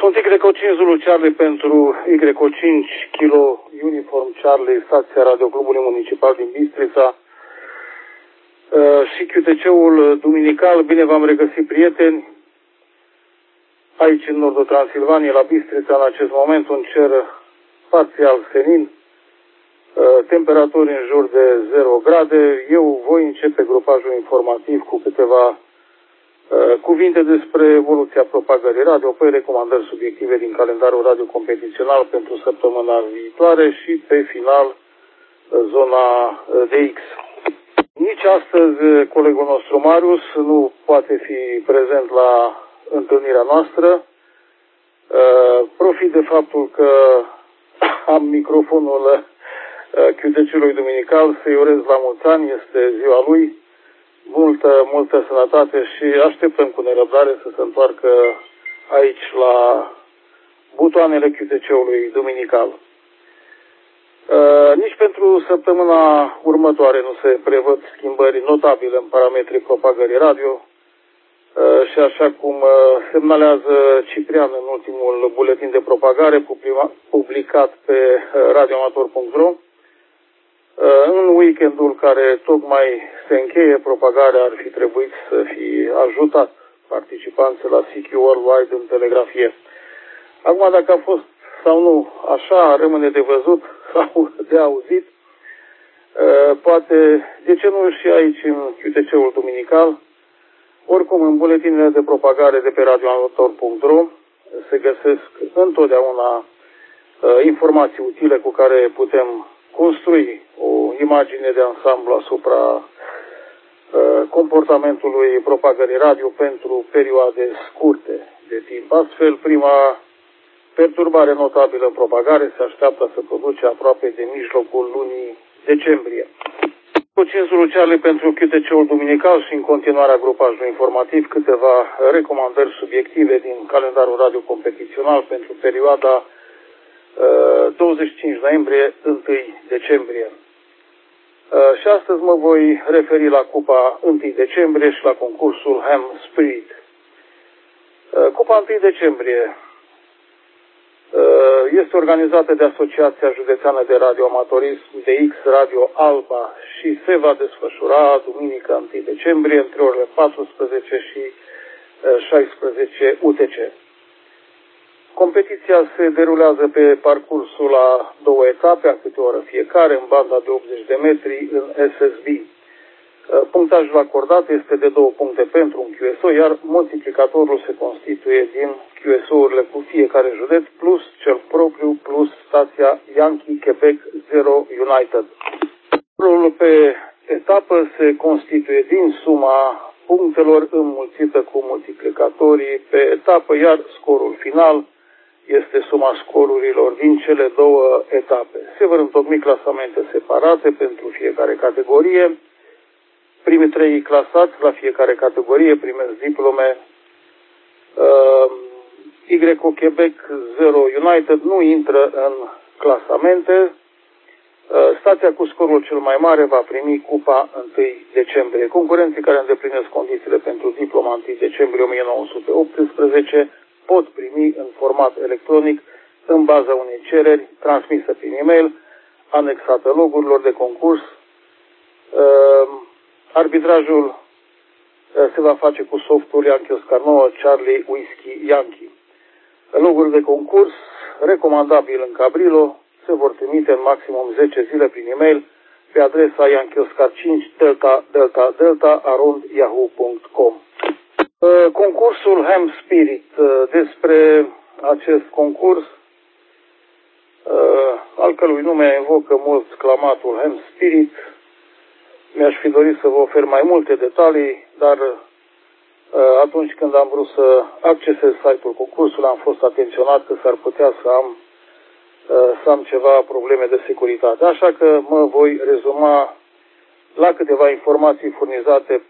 Sunt YK5 Zulu Charlie pentru YK5 Kilo Uniform Charlie, stația Radioclubului Municipal din Bistrița și QTC-ul Duminical. Bine v-am regăsit, prieteni, aici în nordul Transilvaniei, la Bistrița, în acest moment, un cer parțial senin, temperaturi în jur de 0 grade. Eu voi începe grupajul informativ cu câteva cuvinte despre evoluția propagării radio, apoi recomandări subiective din calendarul radio competițional pentru săptămâna viitoare și pe final zona DX. Nici astăzi colegul nostru Marius nu poate fi prezent la întâlnirea noastră. Profit de faptul că am microfonul QTC-ului Duminical să-i urez la mulți ani, este ziua lui. Multă sănătate și așteptăm cu nerăbdare să se întoarcă aici la butoanele QTC-ului Duminical. Nici pentru săptămâna următoare nu se prevăd schimbări notabile în parametrii propagării radio și așa cum semnalează Ciprian în ultimul buletin de propagare publicat pe radioamator.ro, în weekendul care tocmai se încheie, propagarea ar fi trebuit să fi ajutat participanții la CQ Worldwide în telegrafie. Acum, dacă a fost sau nu așa, rămâne de văzut sau de auzit. Poate, de ce nu și aici în QTC-ul Duminical. Oricum, în buletinele de propagare de pe radioamator.ro se găsesc întotdeauna informații utile cu care putem construi o imagine de ansamblu asupra comportamentului propagării radio pentru perioade scurte de timp. Astfel, prima perturbare notabilă în propagare se așteaptă să produce aproape de mijlocul lunii decembrie. YK5 Zulu Charlie pentru QTC-ul Duminical și în continuarea grupajului informativ câteva recomandări subiective din calendarul radio competițional pentru perioada 25 noiembrie, 1 decembrie. Și astăzi mă voi referi la Cupa 1 decembrie și la concursul Ham Spirit. Cupa 1 decembrie este organizată de Asociația Județeană de Radioamatorism DX Radio Alba și se va desfășura duminică 1 decembrie între orele 14 și 16 UTC. Competiția se derulează pe parcursul a 2 etape, a câte o oră fiecare, în banda de 80 de metri în SSB. Punctajul acordat este de 2 puncte pentru un QSO, iar multiplicatorul se constituie din QSO-urile cu fiecare județ, plus cel propriu, plus stația Yankee Quebec 0 United. Scorul pe etapă se constituie din suma punctelor înmulțită cu multiplicatorii pe etapă, iar scorul final este suma scorurilor din cele 2 etape. Se vor întocmi clasamente separate pentru fiecare categorie. Primii 3 clasați la fiecare categorie primesc diplome. YK Quebec 0 United nu intră în clasamente. Stația cu scorul cel mai mare va primi Cupa 1 decembrie. Concurenții care îndeplinesc condițiile pentru diploma 1 decembrie 1918 pot primi în format electronic, în baza unei cereri transmisă prin e-mail, anexată logurilor de concurs. Arbitrajul se va face cu softul Yankee Oscar 9 Charlie Whiskey Yankee. Logurile de concurs, recomandabil în Cabrillo, se vor trimite în maximum 10 zile prin e-mail pe adresa yankeeoscar5delta@yahoo.com. Concursul Ham Spirit. Despre acest concurs, al cărui nume invocă mult clamatul Ham Spirit, mi-aș fi dorit să vă ofer mai multe detalii, dar atunci când am vrut să accesez site-ul concursului, am fost atenționat că s-ar putea să am ceva probleme de securitate. Așa că mă voi rezuma la câteva informații furnizate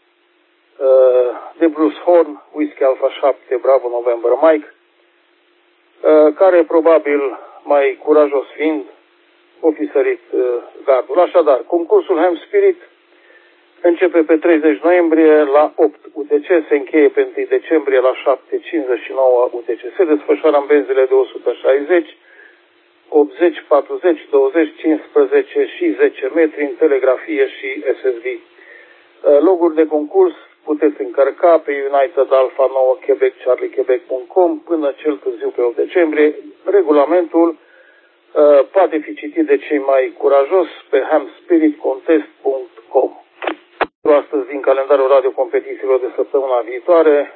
de Bruce Horn, Whiskey Alpha 7, Bravo November Mike, care probabil mai curajos fiind o fi sărit gardul. Așadar, concursul Ham Spirit Începe pe 30 noiembrie la 8 UTC, se încheie pe 1 decembrie la 7:59 UTC. Se desfășoară în benzile de 160, 80, 40, 20, 15 și 10 metri în telegrafie și SSB. Loguri de concurs puteți încărca pe United Alpha 9 Quebec Charlie-Quebec.com până cel târziu pe 8 decembrie. Regulamentul poate fi citit de cei mai curajos pe hamspiritcontest.com. Astăzi, din calendarul radiocompetițiilor de săptămâna viitoare,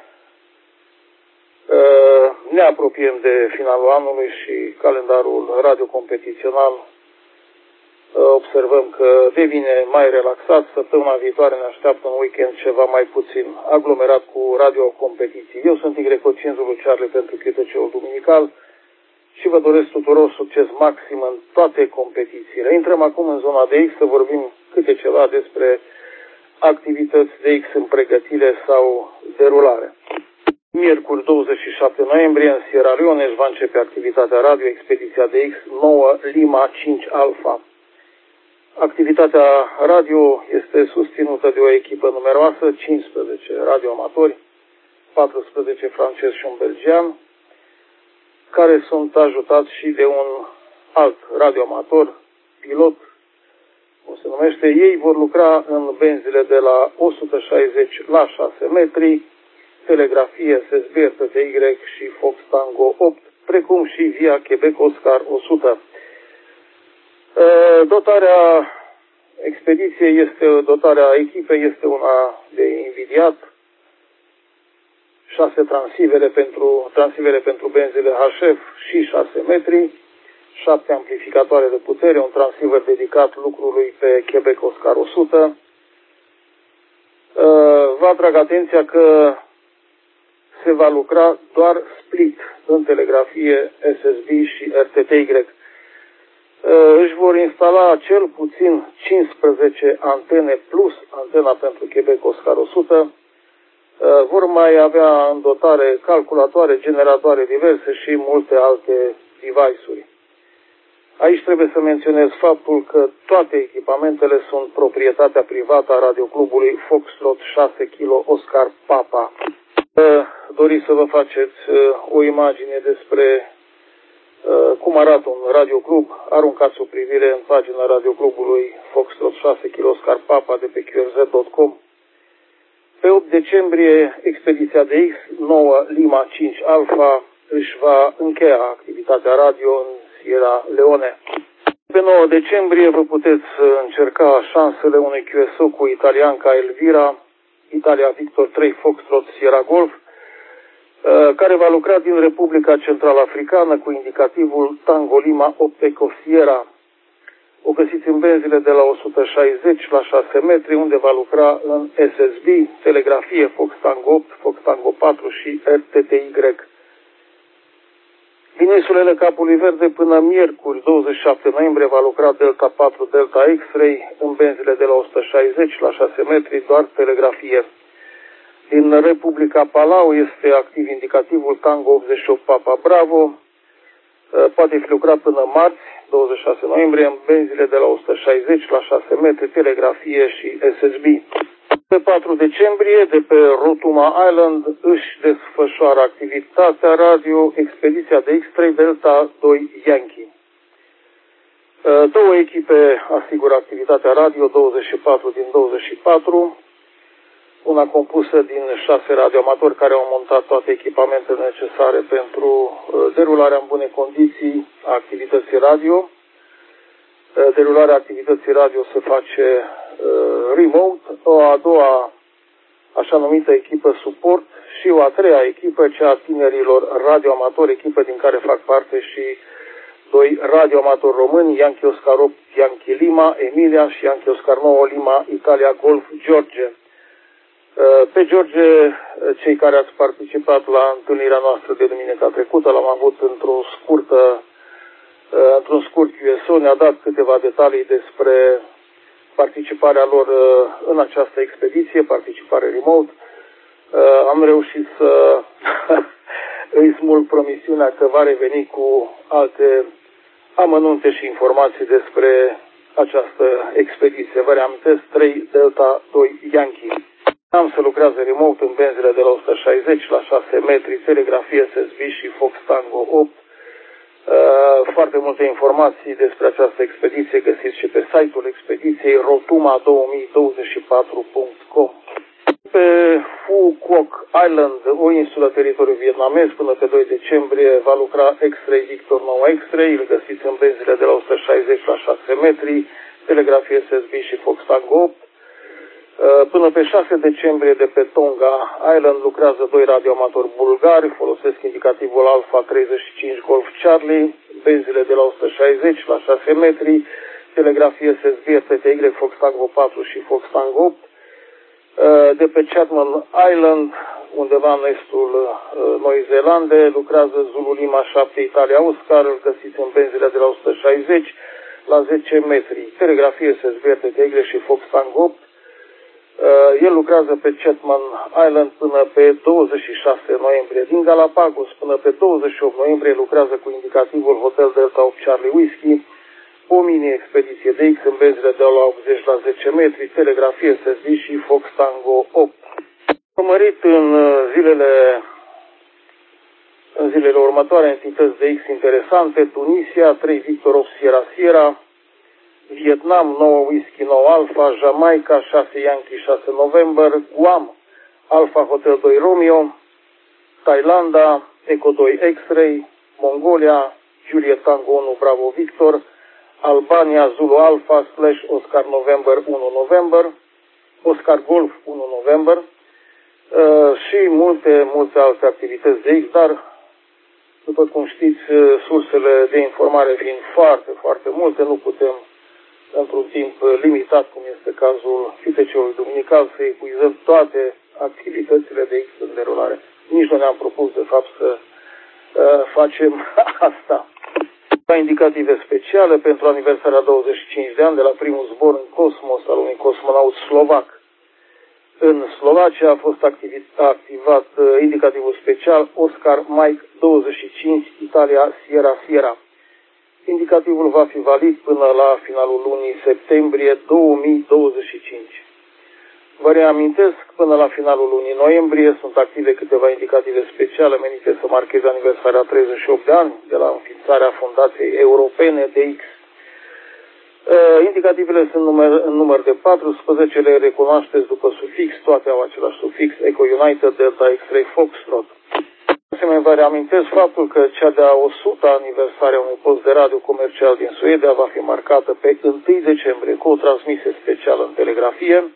ne apropiem de finalul anului și calendarul radiocompetițional observăm că devine mai relaxat. Săptămâna viitoare ne așteaptă un weekend ceva mai puțin aglomerat cu radiocompetiții. Eu sunt Y5 Charlie pentru QTC-ul duminical și vă doresc tuturor succes maxim în toate competițiile. Intrăm acum în zona de X să vorbim câte ceva despre activități de X în pregătire sau derulare. Miercuri 27 noiembrie în Sierra Leone își va începe activitatea radio Expediția de X 9 Lima 5 Alpha. Activitatea radio este susținută de o echipă numeroasă, 15 radioamatori, 14 francezi și un belgian, care sunt ajutați și de un alt radioamator, pilot, cum se numește. Ei vor lucra în benzile de la 160 la 6 metri, telegrafie, SSB, RTTY și Fox Tango 8, precum și via Quebec Oscar 100. Dotarea expediției dotarea echipei este una de invidiat. 6 transivere pentru benzile HF și 6 metri, 7 amplificatoare de putere, un transceiver dedicat lucrului pe Quebec Oscar 100. Vă atrag atenția că se va lucra doar split în telegrafie SSB și RTTY. Își vor instala cel puțin 15 antene plus antena pentru Quebec Oscar 100. Vor mai avea în dotare calculatoare, generatoare diverse și multe alte device-uri. Aici trebuie să menționez faptul că toate echipamentele sunt proprietatea privată a radioclubului Foxtrot 6 kg Oscar Papa. Doriți să vă faceți o imagine despre cum arată un radioclub, aruncați o privire în pagina radioclubului Foxtrot 6 kg Oscar Papa de pe qrz.com. Pe 8 decembrie, expediția de X 9 Lima 5 Alpha își va încheia activitatea radio în Sierra Leone. Pe 9 decembrie vă puteți încerca șansele unui QSO cu italianca Elvira, Italia Victor 3 Foxtrot Sierra Golf, care va lucra din Republica Central Africană cu indicativul Tango Lima 8 Eco Sierra. O găsiți în benzile de la 160 la 6 metri, unde va lucra în SSB, telegrafie Fox Tango 8, Fox Tango 4 și RTTY. Din insulele Capului Verde până miercuri 27 noiembrie va lucra Delta 4 Delta X-Ray în benzile de la 160 la 6 metri, doar telegrafie. Din Republica Palau este activ indicativul Tango 88 Papa Bravo. Poate fi lucrat până marți, 26 noiembrie, în benzile de la 160 la 6 metri, telegrafie și SSB. Pe 4 decembrie, de pe Rotuma Island, își desfășoară activitatea radio Expediția de X3 Delta 2 Yankee. Două echipe asigură activitatea radio, 24 din 24, una compusă din 6 radioamatori care au montat toate echipamentele necesare pentru derularea în bune condiții a activității radio. Derularea activității radio se face remote, o a doua așa numită echipă suport și o a treia echipă, cea a tinerilor radioamatori, echipă din care fac parte și 2 radioamatori români, Yankee Oscar 8 Yankee Lima, Emilia și Yankee Oscar 9 Lima, Italia Golf George. Pe George, cei care ați participat la întâlnirea noastră de duminica trecută, l-am avut într-un scurt QSO, ne-a dat câteva detalii despre participarea lor în această expediție, participare remote. Am reușit să îi smulg promisiunea că va reveni cu alte amănunte și informații despre această expediție. Vă reamintesc, 3 Delta 2 Yankee. Am să lucrează remote în benzile de la 160 la 6 metri, telegrafie SSB și Fox Tango 8. Foarte multe informații despre această expediție găsiți și pe site-ul expediției rotuma2024.com. Pe Phu Quoc Island, o insulă teritoriu vietnamez, până pe 2 decembrie va lucra X-Ray Victor 9 X-Ray, îl găsiți în benzile de la 160 la 6 metri, telegrafie SSB și Fox Tango 8. Până pe 6 decembrie de pe Tonga Island lucrează 2 radioamatori bulgari, folosesc indicativul Alpha 35 Golf Charlie, benzile de la 160 la 6 metri, telegrafie SSB, RTTY, Fox Tango 4 și Fox Tango 8. De pe Chatham Island, undeva în estul Noii Zeelande, lucrează Zulu Lima 7 Italia Oscar, îl găsiți în benzile de la 160 la 10 metri, telegrafie SSB, RTTY și Fox Tango 8. El lucrează pe Chatham Island până pe 26 noiembrie. Din Galapagos până pe 28 noiembrie lucrează cu indicativul Hotel Delta 8 Charlie Whiskey, o mini-expediție de X în benzile de la 80 la 10 metri, telegrafie SSB și Fox Tango 8. Urmărit în zilele următoare entități de X interesante: Tunisia, 3 Victor 8 Sierra Sierra, Vietnam, 9 Whisky 9 Alpha, Jamaica, 6 Yankee 6 November, Guam, Alpha Hotel 2 Romeo, Thailanda, Echo 2 X-Ray, Mongolia, Juliet Tango 1 Bravo Victor, Albania, Zulu Alpha / Oscar November 1 November, Oscar Golf 1 November și multe alte activități de X, dar după cum știți, sursele de informare fiind foarte multe, nu putem într-un timp limitat, cum este cazul FTC-ului duminical, să epuizăm toate activitățile de X în derulare. Nici nu ne-am propus, de fapt, să facem asta. Indicative speciale pentru aniversarea 25 de ani de la primul zbor în cosmos al unui cosmonaut slovac. În Slovacia a fost activat indicativul special Oscar Mike 25 Italia Sierra Sierra. Indicativul va fi valid până la finalul lunii septembrie 2025. Vă reamintesc, până la finalul lunii noiembrie sunt active câteva indicative speciale menite să marcheze aniversarea 38 de ani de la înființarea Fundației Europene de X. Indicativele sunt în număr de 14, le recunoașteți după sufix, toate au același sufix, Echo United, Delta X-Ray Foxtrot. De asemenea, vă reamintesc faptul că cea de-a 100-a aniversare a unui post de radio comercial din Suedia va fi marcată pe 1 decembrie cu o transmisie specială în telegrafie.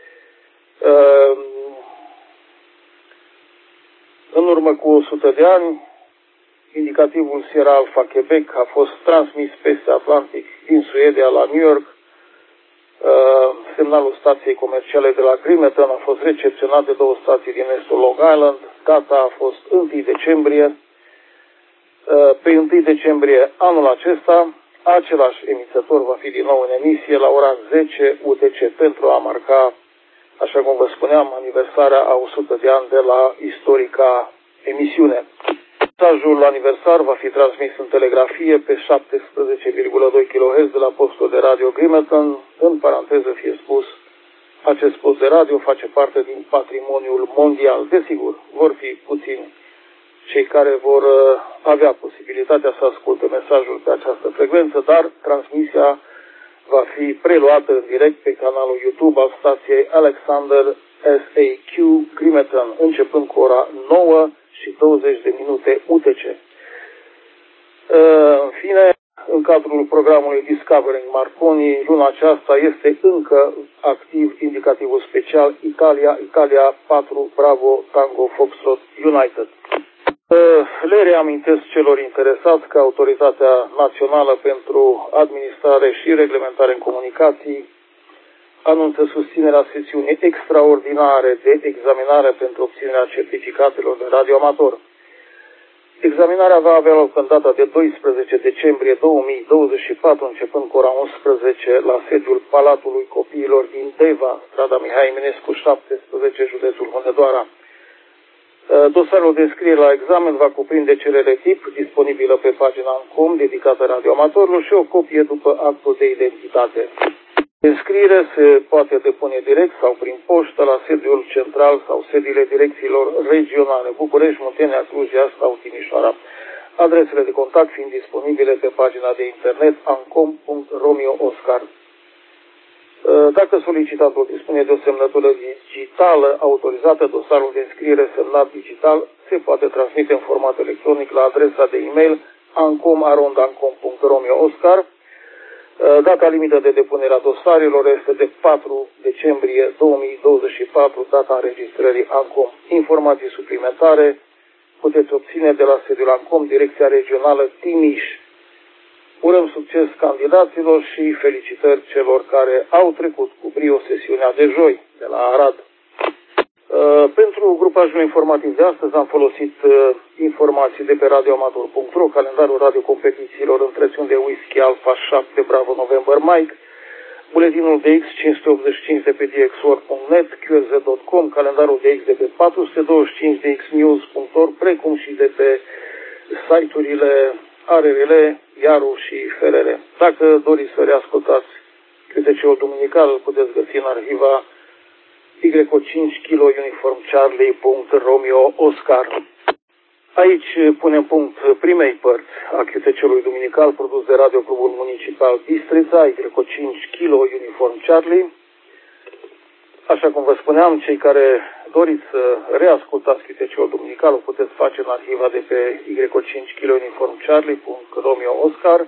În urmă cu 100 de ani, indicativul Sierra Alpha Quebec a fost transmis peste Atlantic din Suedia la New York. Semnalul stației comerciale de la Grimeton a fost recepționat de 2 stații din estul Long Island. Data a fost 1 decembrie. Pe 1 decembrie anul acesta, același emițător va fi din nou în emisie la ora 10 UTC pentru a marca, așa cum vă spuneam, aniversarea a 100 de ani de la istorica emisiune. Mesajul aniversar va fi transmis în telegrafie pe 17,2 kHz de la postul de radio Grimeton. În paranteză fie spus, acest post de radio face parte din patrimoniul mondial. Desigur, vor fi puțini cei care vor avea posibilitatea să asculte mesajul pe această frecvență, dar transmisia va fi preluată în direct pe canalul YouTube al stației Alexander SAQ Grimeton, începând cu ora 9 și 20 de minute UTC. În fine, în cadrul programului Discovering Marconi, luna aceasta este încă activ indicativul special Italia 4 Bravo Tango Foxtrot United. Le reamintesc celor interesați că Autoritatea Națională pentru Administrare și Reglementare în Comunicații anunță susținerea sesiunii extraordinare de examinare pentru obținerea certificatelor de radioamator. Examinarea va avea loc în data de 12 decembrie 2024, începând cu ora 11 la sediul Palatului Copiilor din Deva, strada Mihai Eminescu 17, județul Hunedoara. Dosarul de înscriere la examen va cuprinde cerere tip disponibilă pe pagina ANCOM dedicată radioamatorilor și o copie după actul de identitate. Înscriere se poate depune direct sau prin poștă la sediul central sau sediile direcțiilor regionale București, Muntenia, Cluj, Iași sau Timișoara. Adresele de contact fiind disponibile pe pagina de internet ancom.romeo-oscar. Dacă solicitatul dispune de o semnătură digitală autorizată, dosarul de înscriere semnat digital se poate transmite în format electronic la adresa de e-mail ancom@ancom.romeo-oscar. Data limită de depunere a dosarelor este de 4 decembrie 2024, data înregistrării ANCOM. Informații suplimentare puteți obține de la sediul ANCOM, Direcția Regională Timiș. Urăm succes candidaților și felicitări celor care au trecut cu brio sesiunea de joi de la Arad. Pentru grupajul informativ de astăzi am folosit informații de pe radioamator.ro, calendarul radiocompetițiilor întrețiuni de Whisky Alpha 7 Bravo November Mike, buletinul DX 585 de pe dxworld.net, qrz.com, calendarul DX de pe 425 dxnews.org, precum și de pe site-urile ARRL, Iaru și FRR. Dacă doriți să reascultați QTC-ul duminical, îl puteți găsi în arhiva YO5 Kilo Uniform Charlie.Romeo Oscar. Aici punem punct primei părți a QTC-ului duminical produs de Radio Clubul Municipal Bistrița, YO5 Kilo Uniform Charlie. Așa cum vă spuneam, cei care doriți să reascultați QTC-ul duminical o puteți face în arhiva de pe YO5 Kilo Uniform Charlie.Romeo Oscar.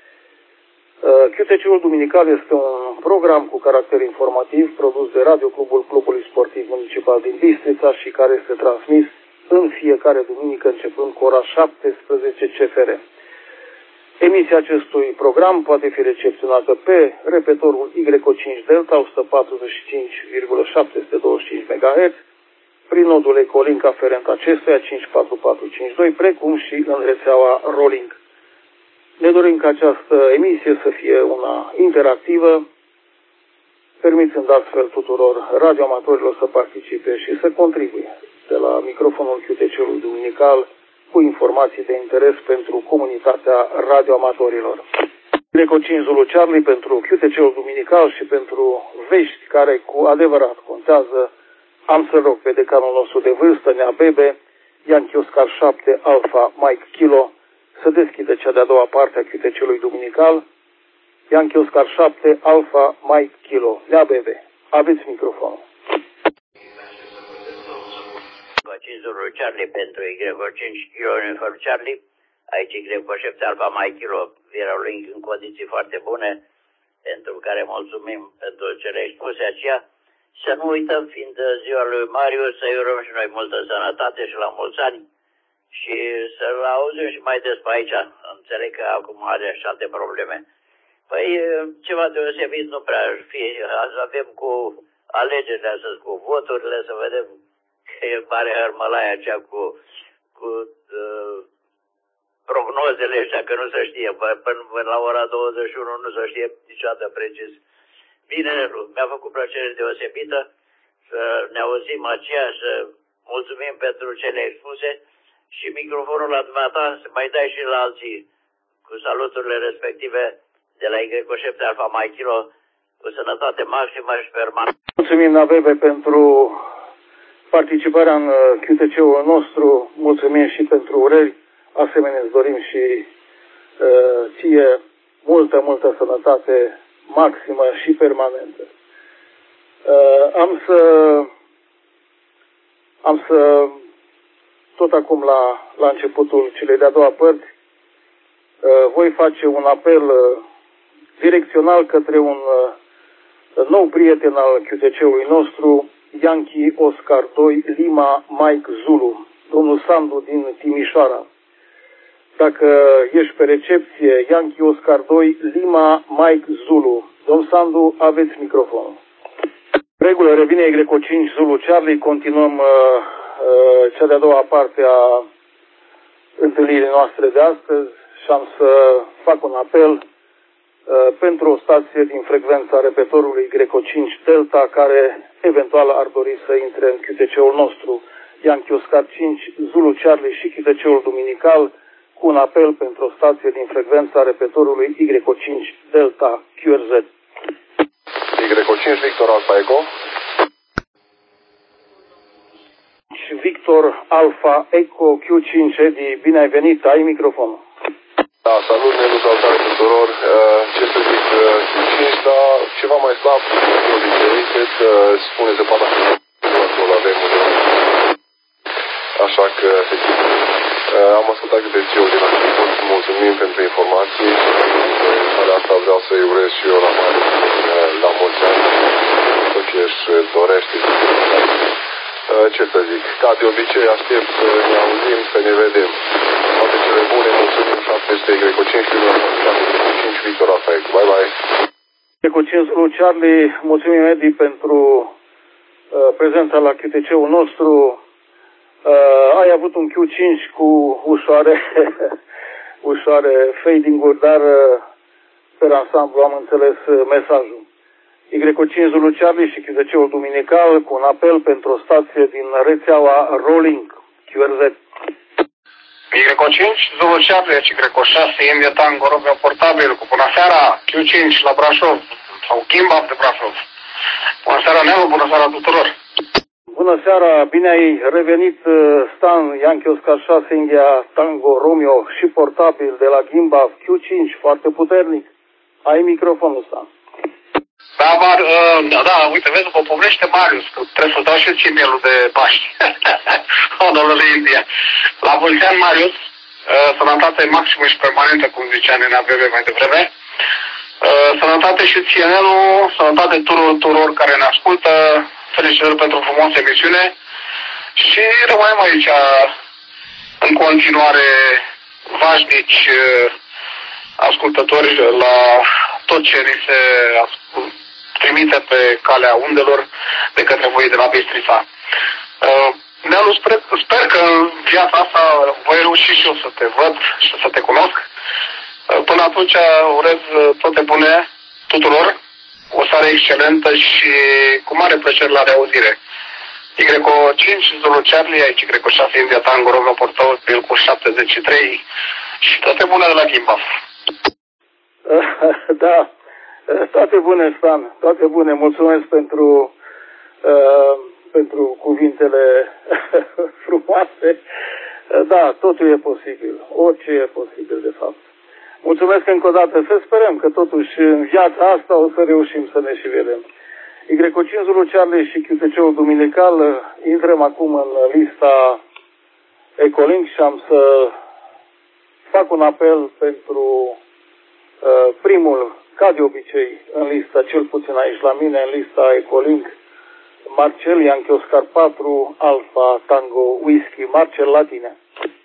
QTC-ul duminical este un program cu caracter informativ produs de Radio Clubul Clubului Sportiv Municipal din Bistrița și care este transmis în fiecare duminică începând cu ora 17 CFR. Emisia acestui program poate fi recepționată pe repetorul YO5 Delta 145,725 MHz prin nodul Ecolink aferent acestuia 54452, precum și în rețeaua Rolling. Ne dorim ca această emisie să fie una interactivă, permițând astfel tuturor radioamatorilor să participe și să contribuie de la microfonul QTC-ului duminical cu informații de interes pentru comunitatea radioamatorilor. YO5 Zulu Charlie pentru QTC-ul duminical și pentru vești care cu adevărat contează, am să rog pe decanul nostru de vârstă, Nea Bebe, Yankee Oscar 7 Alpha Mike Kilo, să deschidă cea de-a doua parte a QTC-ului duminical. Yankee Oscar 7 Alpha Mike Kilo. Nea Bebe, aveți microfonul. Zulu Charlie pentru YO5 Kilo Uniform Charlie. Aici YO7 Alpha Mike Kilo erau link în condiții foarte bune, pentru care mulțumim pentru cele expuse aceea. Să nu uităm, fiind ziua lui Marius, să-i urăm și noi multă sănătate și la mulți ani și să-l auzim și mai des pe aici. Înțeleg că acum are și alte probleme. Păi, ceva deosebit nu prea ar fi. Azi avem cu alegerile astăzi, cu voturile, să vedem că e mare hărmălaia aceea cu prognozele ăștia, că nu se știe. Până la ora 21 nu se știe niciodată precis. Bine, mi-a făcut plăcere deosebită să ne auzim aceea, să mulțumim pentru cele expuse și microfonul la dumneata să mai dai și la alții cu saluturile respective de la YO7 Alpha Mike Kilo, cu sănătate maximă și permanentă. Mulțumim, Navebe, pentru participarea în QTC-ul nostru, mulțumim și pentru urări, asemenea îți dorim și ție multă sănătate maximă și permanentă. Am să tot acum la începutul celei de-a doua părți, voi face un apel direcțional către un nou prieten al QTC-ului nostru, Yankee Oscar 2 Lima Mike Zulu, domnul Sandu din Timișoara. Dacă ești pe recepție, Yankee Oscar 2 Lima Mike Zulu. Domnul Sandu, aveți microfonul. Regulă, revine YO5 Zulu Charlie, continuăm cea de-a doua parte a întâlnirii noastre de astăzi și am să fac un apel pentru o stație din frecvența repetorului YO5 Delta care eventual ar dori să intre în QTC-ul nostru. Yankee Oscar 5, Zulu Charlie și chiteceul duminical cu un apel pentru o stație din frecvența repetorului YO5 Delta QRZ. YO5 Victor Alpha Echo. Victor Alpha Echo Q5 Eddie, bine ai venit, ai microfonul. Da, salut, Nelu, salutare tuturor. Ce să zic, Q5, dar ceva mai slab, de obicei, cred că spune se poate acolo avem așa că, efectiv, am ascultat câte ziua din început, mulțumim pentru informații și de asta vreau să-i urez și eu la mare, la mulți ani, tot ce își dorește. Ce să zic, ca de obicei aștept să ne auzim, să ne vedem. Toate cele bune, mulțumim 700 YO5 5 Victor Alpha Echo. Bye bye. YO5 Zulu Charlie, mulțumim Eddie pentru prezența la QTC-ul nostru. Ai avut un Q5 cu ușoare fading-uri, dar pe ansamblu am înțeles mesajul. YO5 Zulu Charlie și QTC-ul duminical cu un apel pentru o stație din rețeaua Rolling QRZ. YO5 Zulu Charlie și YO6 India Tango Romeo portabil cu bună seara Q5 la Brașov sau Gimbaf de Brașov. Bună seara Nelu, bună seara tuturor. Bună seara, bine ai revenit, Stan, Yankee Oscar 6 India Tango Romeo și portabil de la Gimbaf Q5, foarte puternic. Ai microfonul, Stan. Da, uite, vezi, vă povestește Marius, că trebuie să dau și ție mielul de Paști. Onorele India. La mulți ani, Marius, sănătate maximă și permanentă, cum zicea Nena Bebe mai devreme. Sănătate și ție, Nelu, sănătate tuturor care ne ascultă, felicitări pentru frumoasă emisiune și rămânem aici în continuare vașnici ascultători la tot ce ni se trimite pe calea undelor de către voi de la Bistrița. Nelu, sper că în viața asta voi reuși și eu să te văd și să te cunosc. Până atunci urez toate bune tuturor, o seară excelentă și cu mare plăcere la reauzire. YO5 Zulu Charlie, aici YO6 India Tango Romeo portabil cu 73 și toate bune de la Gimbaf. Da, toate bune, Stan, toate bune. Mulțumesc pentru cuvintele frumoase. Da, totul e posibil. Orice e posibil, de fapt. Mulțumesc încă o dată. Să sperăm că totuși în viața asta o să reușim să ne și vedem. YO5 Zulu Charlie și QTC-ul duminical, intrăm acum în lista Ecolink și am să fac un apel pentru primul, ca de obicei, în lista, cel puțin aici la mine, în lista Ecolink, Marcel Yankee Oscar 4 Alpha Tango Whisky. Marcel, la tine.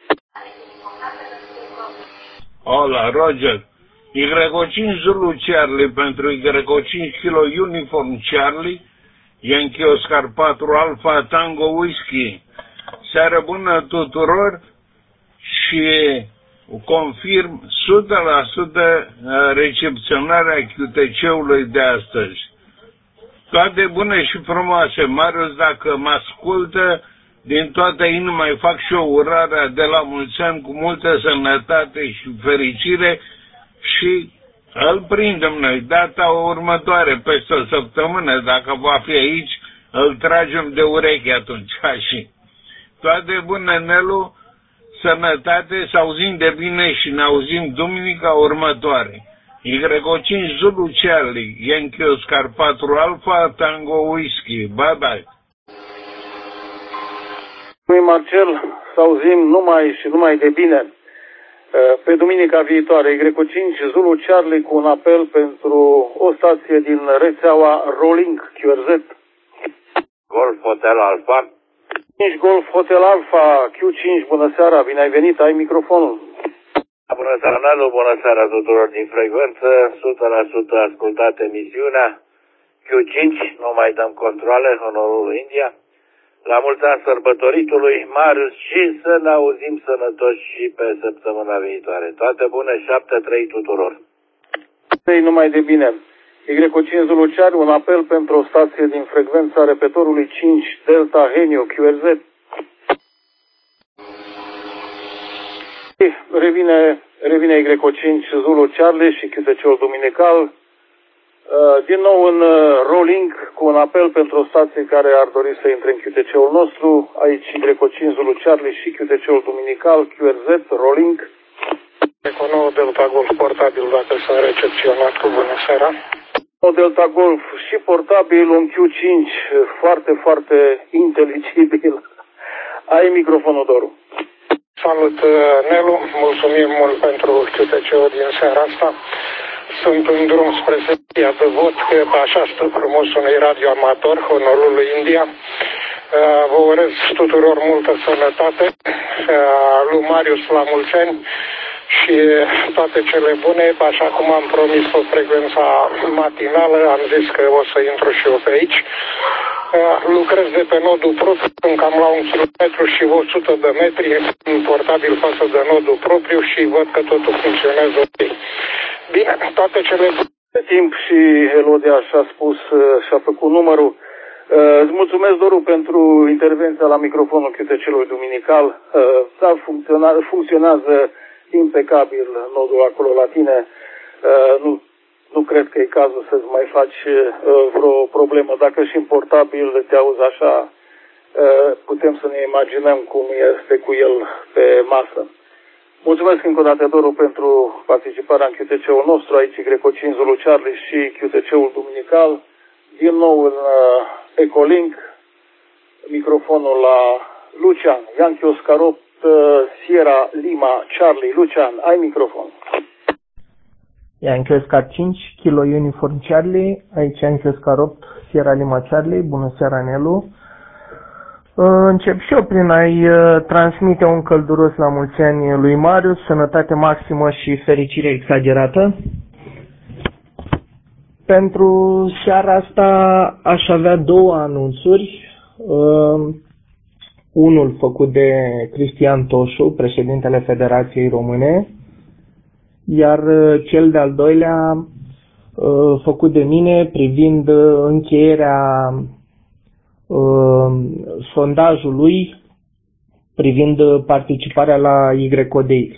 Hola, Roger. YO5 Zulu Charlie pentru YO5 Kilo Uniform Charlie, Yankee Oscar 4 Alpha Tango Whisky. Seară bună tuturor și confirm 100% recepționarea QTC-ului de astăzi. Toate bune și frumoase. Marius, dacă mă ascultă, din toată inima îi fac și o urare de la mulți ani cu multă sănătate și fericire și îl prindem noi data următoare, peste o săptămână, dacă va fi aici, îl tragem de ureche atunci. Și toate bune, Nelu, sănătate, să auzim de bine și ne auzim duminica următoare. YO5 Zulu Charlie, Yankee Oscar 4 Alpha Tango Whisky. Bye bye. Marcel, să auzim numai de bine. Pe duminica viitoare, YO5 Zulu Charlie cu un apel pentru o stație din rețeaua Rolling QRZ. Golf Hotel Alpha. 5 Golf Hotel Alpha Q5, bună seara, bine ai venit, ai microfonul. Bună seara, Nelu, bună seara tuturor din frecvență, 100% ascultat emisiunea. Q5, nu mai dăm controle, onorul India. La mulți ani sărbătoritului Marius și să ne auzim sănătoși și pe săptămâna viitoare. Toate bune, 7-3 tuturor. Numai de bine. YO5 Zulu Charlie, un apel pentru o stație din frecvența repetorului 5 Delta Henio QRZ. Revine Y5 Zulu Charlie și QTC-ul Duminical. Din nou în rolling cu un apel pentru o stație care ar dori să intre în QTC-ul nostru. Aici Y5 Zulu Charlie și QTC-ul Duminical, QRZ, rolling. Eco Delta Golf portabil, dacă sunt recepționat, cu bună seara. O Delta Golf și portabil, un Q5 foarte, foarte inteligibil. Ai microfonul, Doru. Salut, Nelu, mulțumim mult pentru QTC-ul din seara asta. Sunt în drum spre secția de vot, că așa stă frumos unui radioamator, Honorului India. Vă urez tuturor multă sănătate, lui Marius la mulți ani și toate cele bune. Așa cum am promis pe frecvența matinală, am zis că o să intru și eu pe aici. Lucrez de pe nodul propriu, sunt cam la 1 km și 100 de metri portabil față de nodul propriu și văd că totul funcționează ok. Bine, toate cele bune. De timp și Elodia și-a spus și-a făcut numărul. Îți mulțumesc, Doru, pentru intervenția la microfonul QTC-ului Duminical. Da, funcționează impecabil nodul acolo la tine. Nu cred că e cazul să-ți mai faci vreo problemă. Dacă și în portabil te auzi așa, putem să ne imaginăm cum este cu el pe masă. Mulțumesc încă o dată, Doru, pentru participarea în QTC-ul nostru, aici Y5 Zulu Charlie și QTC-ul Duminical. Din nou în Ecolink, microfonul la Lucian, Yankee Oscar 8, Sierra Lima Charlie. Lucian, ai microfon. Yankee Oscar 5, Kilo Uniform Charlie, aici Yankee Oscar 8, Sierra Lima Charlie. Bună seara, Nelu. Încep și eu prin a-i transmite un călduros la mulți ani lui Marius, sănătate maximă și fericire exagerată. Pentru seara asta aș avea două anunțuri. Unul făcut de Cristian Toșu, președintele Federației Române, iar cel de-al doilea făcut de mine privind încheierea sondajului privind participarea la YODX.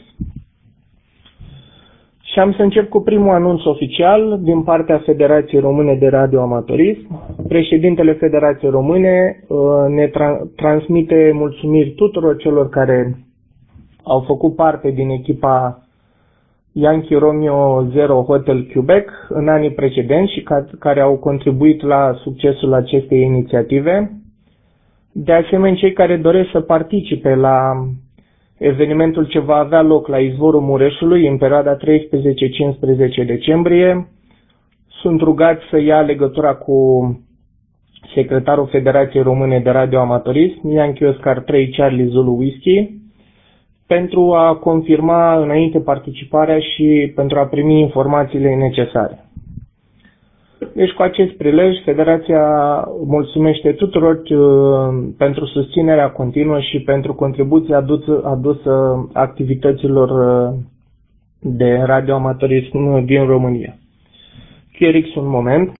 Și am să încep cu primul anunț oficial din partea Federației Române de Radioamatorism. Președintele Federației Române ne transmite mulțumiri tuturor celor care au făcut parte din echipa Yankee Romeo 0 Hotel Quebec în anii precedenți și care au contribuit la succesul acestei inițiative. De asemenea, cei care doresc să participe la evenimentul ce va avea loc la Izvorul Mureșului în perioada 13-15 decembrie sunt rugați să ia legătura cu secretarul Federației Române de Radioamatorism, Yankee Oscar 3 Charlie Zulu Whiskey, pentru a confirma înainte participarea și pentru a primi informațiile necesare. Deci, cu acest prilej, Federația mulțumește tuturor pentru susținerea continuă și pentru contribuția adusă activităților de radioamatorism din România. Chierix, un moment.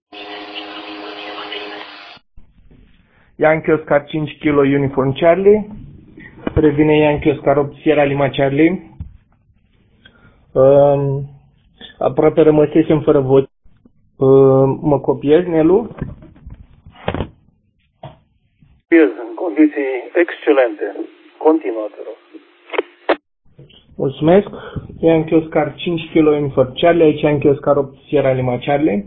Yankee Oscar 5 Kilo Uniform Charlie. Revine Yankee Oscar 8 Sierra Lima Charlie. Aproape rămăsesem fără vot. Mă copiez, Nelu? Copiez în condiții excelente. Continuă, te rog. Mulțumesc. Yankee Oscar 5 Kilo Uniform Charlie, aici Yankee Oscar 8 Sierra Lima Charlie.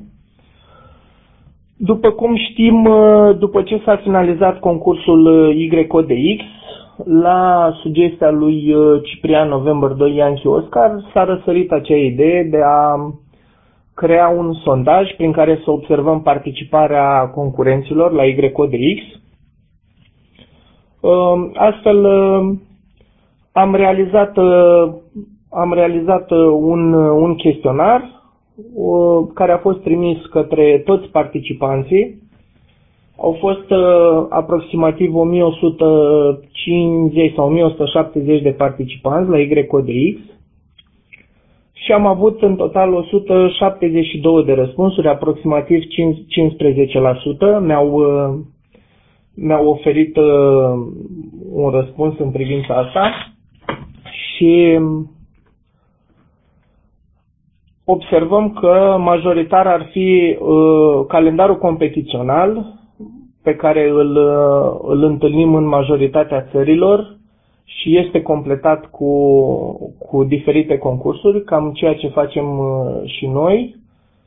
După cum știm, după ce s-a finalizat concursul YODX, la sugestia lui Ciprian November 2 Yankee Oscar, s-a răsărit acea idee de a crea un sondaj prin care să observăm participarea concurenților la YODX. Astfel, am realizat un chestionar care a fost trimis către toți participanții. Au fost aproximativ 1150 sau 1170 de participanți la YODX și am avut în total 172 de răspunsuri, aproximativ 15% mi-au oferit un răspuns în privința asta și și observăm că majoritar ar fi calendarul competițional pe care îl întâlnim în majoritatea țărilor și este completat cu diferite concursuri, cam ceea ce facem și noi.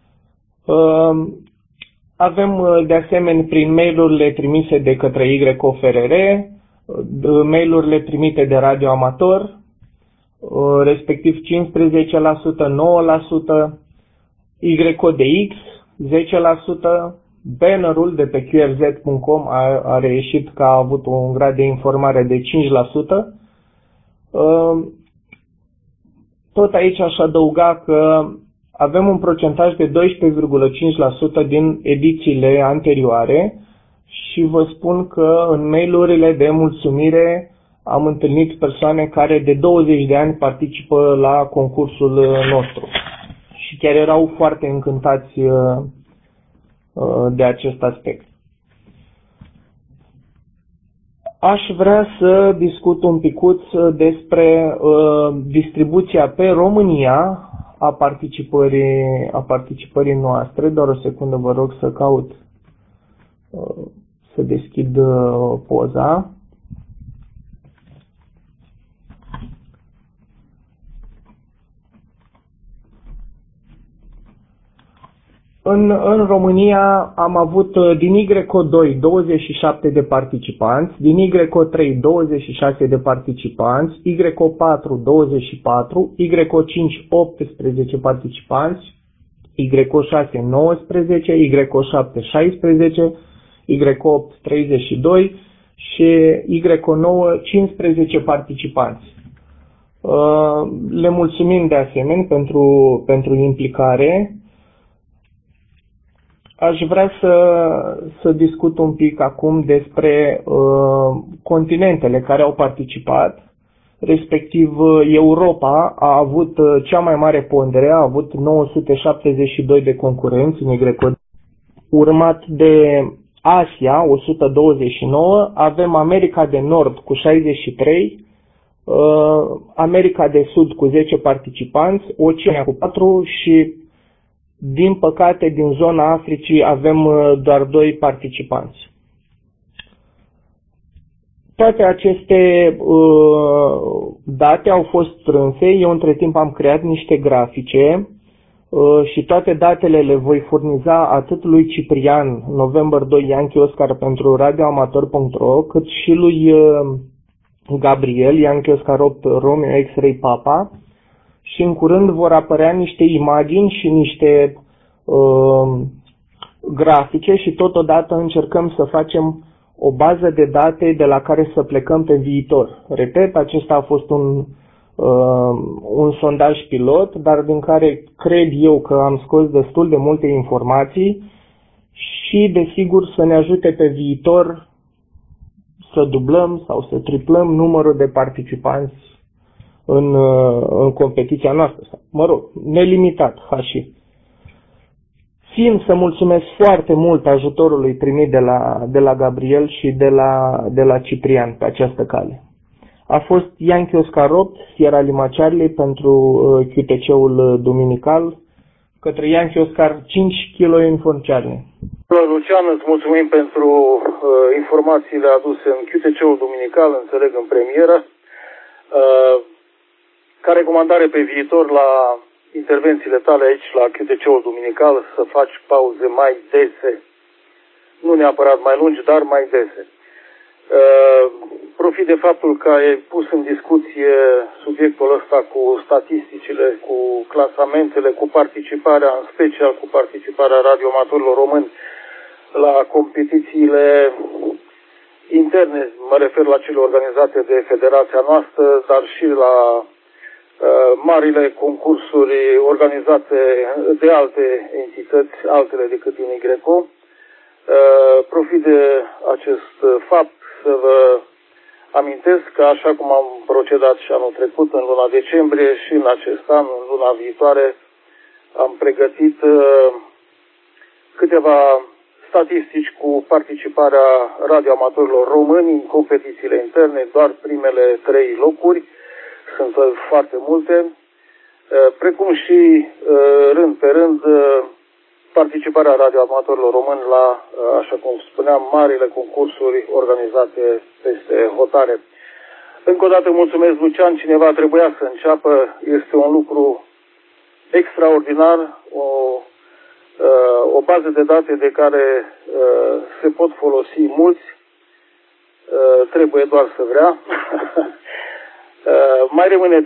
Avem de asemenea prin mail-urile trimise de către YOFRR, mail-urile primite de radioamator, respectiv 15%, 9%, YODX 10%, bannerul de pe qrz.com a reieșit că a avut un grad de informare de 5%. Tot aici aș adăuga că avem un procentaj de 12,5% din edițiile anterioare și vă spun că în mail-urile de mulțumire am întâlnit persoane care de 20 de ani participă la concursul nostru și chiar erau foarte încântați de acest aspect. Aș vrea să discut un picuț despre distribuția pe România a participării noastre. Doar o secundă, vă rog să caut, să deschid poza. În România am avut din YO2 27 de participanți, din YO3 26 de participanți, YO4 24, YO5 18 participanți, YO6 19, YO7 16, YO8 32 și YO9 15 participanți. Le mulțumim de asemenea pentru implicare. Aș vrea să discut un pic acum despre continentele care au participat, respectiv Europa a avut cea mai mare pondere, a avut 972 de concurenți în YO, urmat de Asia, 129, avem America de Nord cu 63, America de Sud cu 10 participanți, Oceania cu 4 și, din păcate, din zona Africii avem doar 2 participanți. Toate aceste date au fost strânse. Eu între timp am creat niște grafice și toate datele le voi furniza atât lui Ciprian, November 2 Yankee Oscar pentru radioamator.ro, cât și lui Gabriel, Yankee Oscar 8 Romeo X-Ray Papa. Și în curând vor apărea niște imagini și niște grafice și totodată încercăm să facem o bază de date de la care să plecăm pe viitor. Repet, acesta a fost un sondaj pilot, dar din care cred eu că am scos destul de multe informații și, desigur, să ne ajute pe viitor să dublăm sau să triplăm numărul de participanți în competiția noastră. Mă rog, nelimitat, HI. Țin să mulțumesc foarte mult ajutorului primit de la Gabriel și de la Ciprian pe această cale. A fost Yankee Oscar 8, Sierra Lima Charlie pentru QTC-ul duminical, către Yankee Oscar 5 Kilo Uniform Charlie. Lucian, îți mulțumim pentru informațiile aduse în QTC-ul duminical, înțeleg în premieră. Ca recomandare pe viitor la intervențiile tale aici la QTC-ul duminical să faci pauze mai dese. Nu neapărat mai lungi, dar mai dese. Profit de faptul că ai pus în discuție subiectul ăsta cu statisticile, cu clasamentele, cu participarea, în special cu participarea radioamatorilor români la competițiile interne, mă refer la cele organizate de federația noastră, dar și la marile concursuri organizate de alte entități, altele decât din YGRECO. Profit de acest fapt să vă amintesc că, așa cum am procedat și anul trecut, în luna decembrie, și în acest an, în luna viitoare, am pregătit câteva statistici cu participarea radioamatorilor români în competițiile interne, doar primele 3 locuri, sunt foarte multe, precum și rând pe rând participarea radioamatorilor români la, așa cum spuneam, marile concursuri organizate peste hotare. Încă o dată mulțumesc, Lucian, cineva trebuia să înceapă, este un lucru extraordinar, o bază de date de care se pot folosi mulți, trebuie doar să vrea. Mai rămâne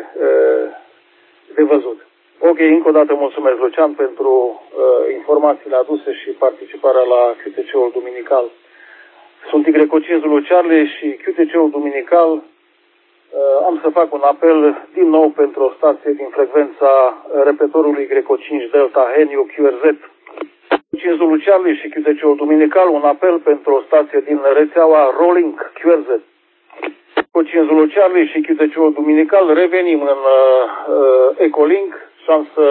de văzut. Ok, încă o dată mulțumesc, Lucian, pentru informațiile aduse și participarea la QTC-ul duminical. Sunt Y5 Zulu Charlie și QTC-ul duminical. Am să fac un apel din nou pentru o stație din frecvența repetorului Y5 Delta Heniu QRZ. 5 Zulu Charlie și QTC-ul duminical, un apel pentru o stație din rețeaua Rolling QRZ. 5 Zulu Charlie și QTC-ul duminical, revenim în Ecolink și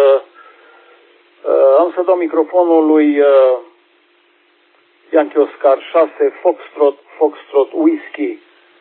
am să dau microfonul lui Yankee Oscar 6 Foxtrot Whiskey.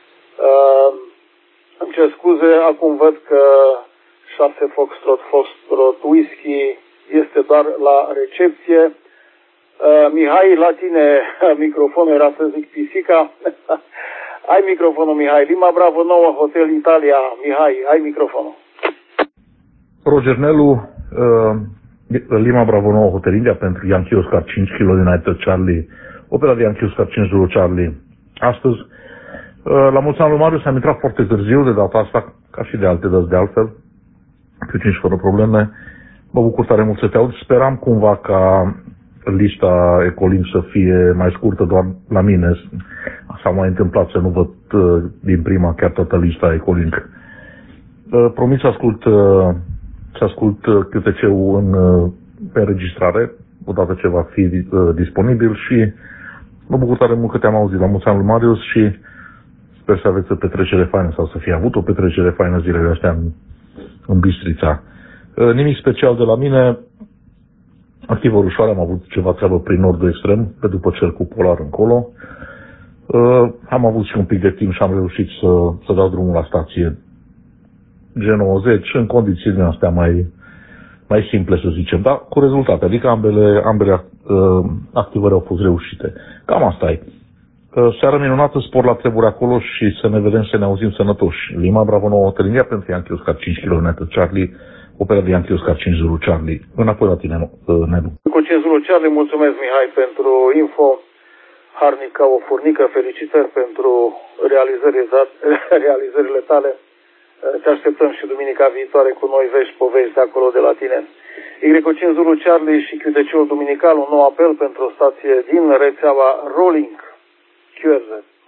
Îmi cer scuze, acum văd că 6 Foxtrot Whiskey este doar la recepție. Mihai, la tine microfonul, era să zic pisica. Ai microfonul, Mihai. Lima Bravo 9, Hotel Italia. Mihai, ai microfonul. Roger Nelu, Lima Bravo 9, Hotel India pentru Yankee Oscar 5 kg United Charlie, opera de Yankee Oscar 5 Zulu Charlie. Astăzi, la mulți ani lui Marius, am intrat foarte târziu de data asta, ca și de alte dăți de altfel, Q5 fără probleme. Mă bucur tare mult să te aud. Speram cumva ca lista Ecolink să fie mai scurtă doar la mine. S-a mai întâmplat să nu văd din prima chiar toată lista Ecolink. Promit să ascult QTC-ul în înregistrare, odată ce va fi disponibil, și mă bucur tare mult că te-am auzit. La mulți ani lui Marius și sper să aveți o petrecere faină sau să fie avut o petrecere faină zilele astea în Bistrița. Nimic special de la mine. Activă ușoară, am avut ceva treabă prin nordul extrem, pe după cel cu polar încolo. Am avut și un pic de timp și am reușit să dau drumul la stație G90 în condiții din astea mai simple, să zicem, dar cu rezultate. Adică ambele activări au fost reușite. Cam asta e. Seara minunată, spor la treburi acolo și să ne vedem, să ne auzim sănătoși. Lima Bravo 9 Hotel India pentru Yankee Oscar 5 kg United Charlie, opera de Yankee Oscar 5 Zulu Charlie. Înapoi la tine, Nelu. Cu 5 Zulu Charlie, mulțumesc, Mihai, pentru info. Harnic ca o furnică, felicitări pentru realizările tale. Te așteptăm și duminica viitoare cu noi vești, povești de acolo de la tine. Y5 Zulu Charlie și QTC-ul duminical, un nou apel pentru o stație din rețeaua Rolling QRZ.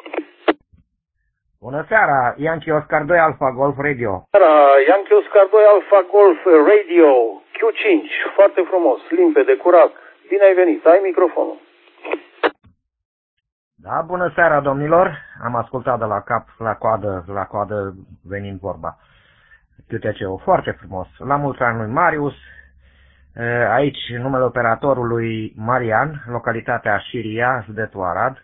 Bună seara, Yankee Oscar 2 Alpha Golf Radio. Seara, Yankee Oscar 2 Alpha Golf Radio Q5, foarte frumos, limpede, curat. Bine ai venit, ai microfonul. Da, bună seara, domnilor. Am ascultat de la cap la coadă venind vorba. QTC-ul foarte frumos. La mulți ani lui Marius. Aici numele operatorului Marian, localitatea Șiria, județul Arad.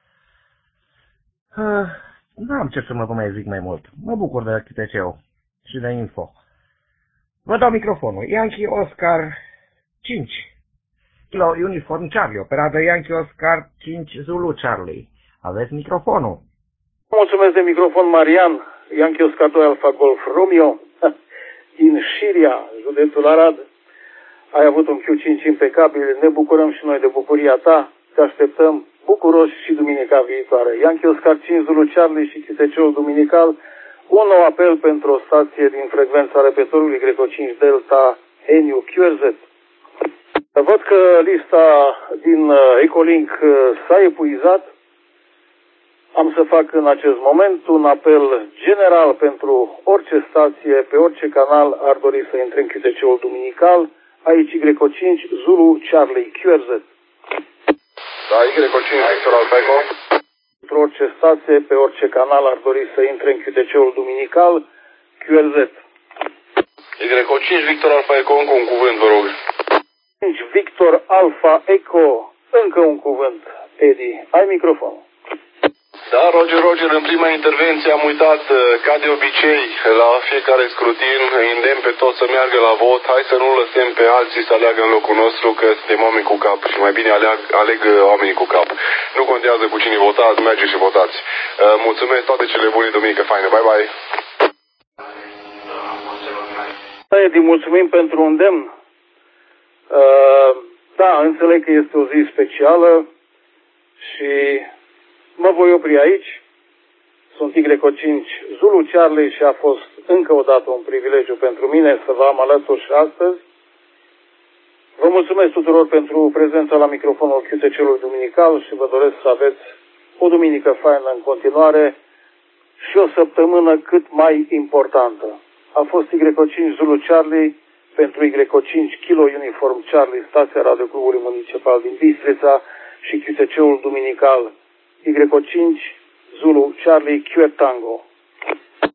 N-am ce să mă mai zic mai mult. Mă bucur de QTC-ul și de info. Vă dau microfonul. Yankee Oscar 5 Kilo Uniform Charlie, operată Yankee Oscar 5 Zulu Charlie. Aveți microfonul. Mulțumesc de microfon, Marian. Yankee Oscar 2 Alpha Golf Romeo din Șiria, județul Arad. Ai avut un Q5 impecabil. Ne bucurăm și noi de bucuria ta. Te așteptăm bucuroși și duminica viitoare. Yankee Oscar 5 Zulu Charlie și QTC-ul duminical. Un nou apel pentru o stație din frecvența repetorului Y5 Delta Heniu QRZ. Văd că lista din Ecolink s-a epuizat. Am să fac în acest moment un apel general pentru orice stație, pe orice canal ar dori să intre în QTC-ul duminical. Aici Y5 Zulu Charlie QRZ. Da, Y5 Victor Alpha Echo. Pentru orice stație, pe orice canal ar dori să intre în QTC-ul duminical QRZ. Y5 Victor Alpha Echo, încă un cuvânt, vă rog. Victor Alpha Echo, încă un cuvânt, Edi. Ai microfonul. Da, Roger, în prima intervenție am uitat, ca de obicei, la fiecare scrutin, îndemn pe toți să meargă la vot. Hai să nu lăsăm pe alții să aleagă în locul nostru, că suntem oameni cu cap și mai bine aleg oamenii cu cap. Nu contează cu cine votați, mergeți și votați. Mulțumesc, toate cele bune, duminică faină, bye bye! Edi, mulțumim pentru îndemn. Da, înțeleg că este o zi specială și mă voi opri aici. Sunt Y5 Zulu Charlie și a fost încă o dată un privilegiu pentru mine să vă am alături și astăzi. Vă mulțumesc tuturor pentru prezența la microfonul QTC-ului Duminical și vă doresc să aveți o duminică faină în continuare și o săptămână cât mai importantă. A fost Y5 Zulu Charlie pentru Y5 Kilo Uniform Charlie, stația Radio Clubului Municipal din Bistrița și QTC-ul Duminical Y5 Zulu Charlie Quebec Tango.